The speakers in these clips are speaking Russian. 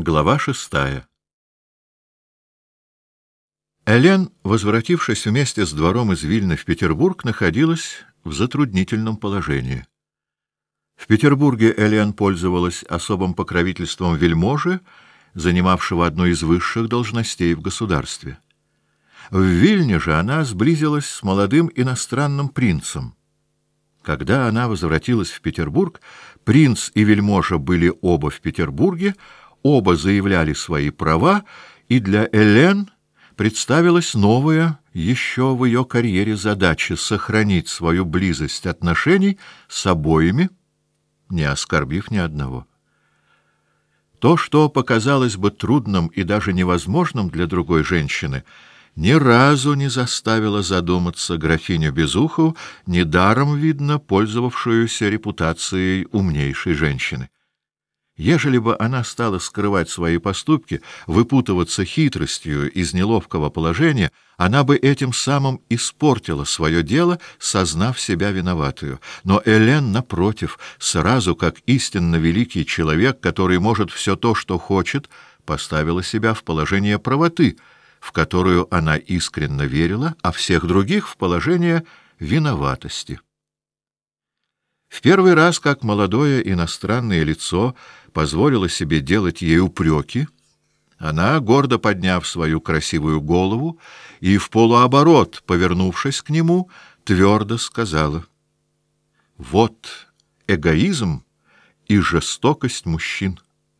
Глава 6. Элен, возвратившись вместе с двором из Вильны в Петербург, находилась в затруднительном положении. В Петербурге Элен пользовалась особым покровительством вельможи, занимавшего одну из высших должностей в государстве. В Вильне же она сблизилась с молодым иностранным принцем. Когда она возвратилась в Петербург, принц и вельможа были оба в Петербурге, оба заявляли свои права, и для Элен представилась новая, еще в ее карьере, задача сохранить свою близость отношений с обоими, не оскорбив ни одного. То, что показалось бы трудным и даже невозможным для другой женщины, ни разу не заставило задуматься графиню Безухову, недаром, видно, пользовавшуюся репутацией умнейшей женщины. Ежели бы она стала скрывать свои поступки, выпутываться хитростью из неловкого положения, она бы этим самым испортила свое дело, сознав себя виноватую. Но Элен, напротив, сразу как истинно великий человек, который может все то, что хочет, поставила себя в положение правоты, в которую она искренне верила, а всех других в положение виноватости. В первый раз, как молодое иностранное лицо позволило себе делать ей упреки, она, гордо подняв свою красивую голову и в полуоборот, повернувшись к нему, твердо сказала: «Вот эгоизм и жестокость мужчин.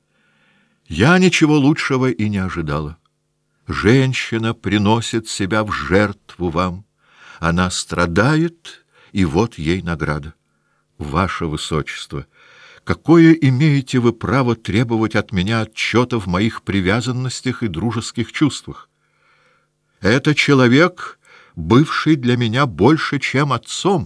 Я ничего лучшего и не ожидала. Женщина приносит себя в жертву вам. Она страдает, и вот ей награда. Ваше Высочество, какое имеете вы право требовать от меня отчета в моих привязанностях и дружеских чувствах? Это человек, бывший для меня больше, чем отцом».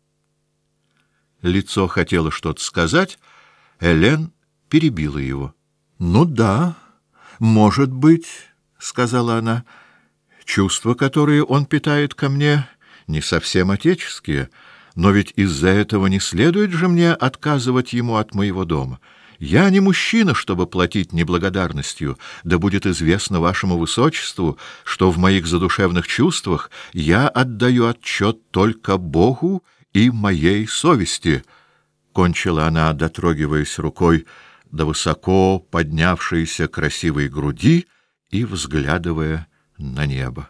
Лицо хотело что-то сказать, Элен перебила его. «Ну да, может быть, — сказала она, — чувства, которые он питает ко мне, не совсем отеческие, но ведь из-за этого не следует же мне отказывать ему от моего дома. Я не мужчина, чтобы платить неблагодарностью, да будет известно вашему высочеству, что в моих задушевных чувствах я отдаю отчет только Богу и моей совести», — кончила она, дотрогиваясь рукой до высоко поднявшейся красивой груди и взглядывая на небо.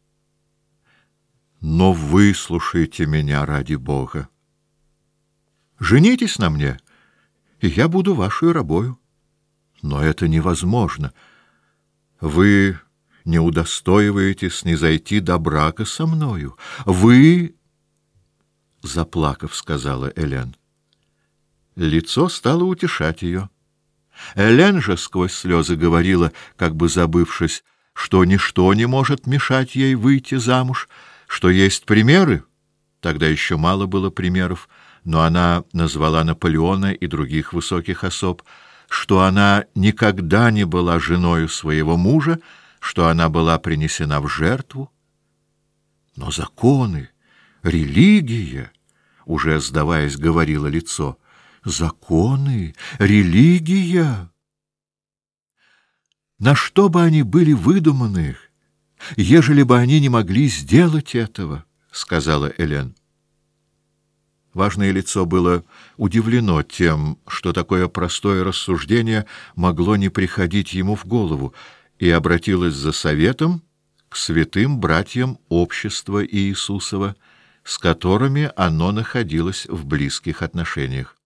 «Но выслушайте меня ради Бога. Женитесь на мне, и я буду вашей рабою. Но это невозможно. Вы не удостоиваетесь снизойти до брака со мною. Вы, — заплакав, сказала Элен. Лицо стало утешать ее. Элен же сквозь слезы говорила, как бы забывшись, что ничто не может мешать ей выйти замуж, что есть примеры, тогда еще мало было примеров, но она назвала Наполеона и других высоких особ, что она никогда не была женою своего мужа, что она была принесена в жертву. Но законы, религия, уже сдаваясь, говорило лицо, законы, религия. На что бы они были выдуманы, ежели бы они не могли сделать этого, — сказала Элен. Важное лицо было удивлено тем, что такое простое рассуждение могло не приходить ему в голову, и обратилось за советом к святым братьям общества Иисусова, с которыми оно находилось в близких отношениях.